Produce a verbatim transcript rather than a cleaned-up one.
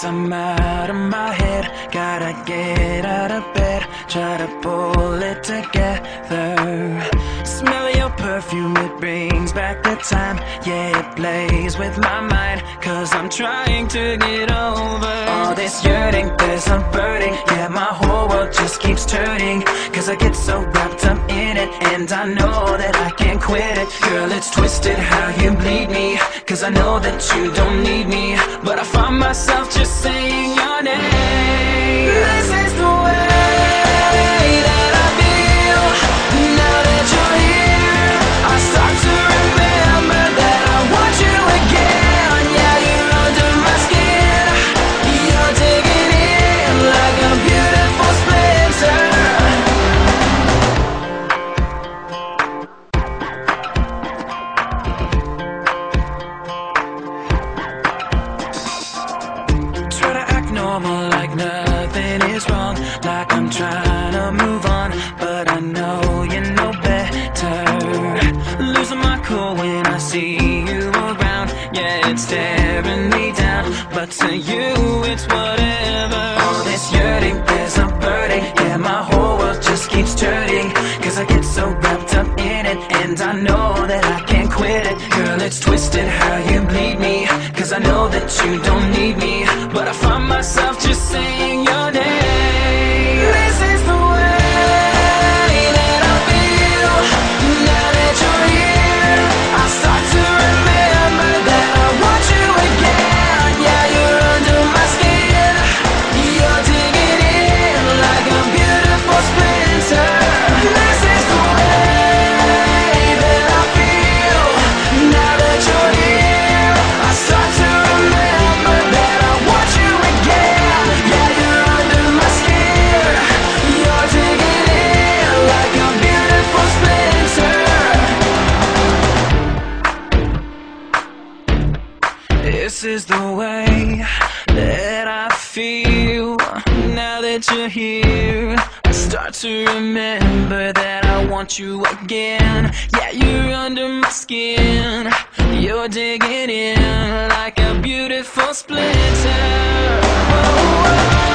I'm out of my head. Gotta get out of bed, try to pull it together. Smell your perfume, it brings back the time. Yeah, it plays with my mind, cause I'm trying to get over all this yearning, there's a burning. Yeah, my whole world just keeps turning, cause I get so wrapped up in it, and I know that I can't quit it. Girl, it's twisted how you bleed me, cause I know that you don't need me, but I find myself just saying your name. This is the way that I feel now that you're here. I start to remember that I want you again. Yeah, you're under my skin, you're digging in like a beautiful splinter. Try to act normal like nothing is wrong, like I'm trying to move on, but I know you know better. Losing my cool when I see you around. Yeah, it's tearing me down, but to you it's whatever. All this yearning, there's a burden. Yeah, my whole world just keeps turning, cause I get so wrapped up in it, and I know that I can't quit it. Girl, it's twisted how you bleed me, cause I know that you don't need me, but I find myself just saying your name. This is the way that I feel now that you're here. I start to remember that I want you again. Yeah, you're under my skin, you're digging in like a beautiful splinter. This is the way that I feel now that you're here. I start to remember that I want you again. Yeah, you're under my skin, you're digging in like a beautiful splinter. This is the way that I feel now that you're here. I start to remember that I want you again. Yeah, you're under my skin, you're digging in like a beautiful splinter. Oh, oh.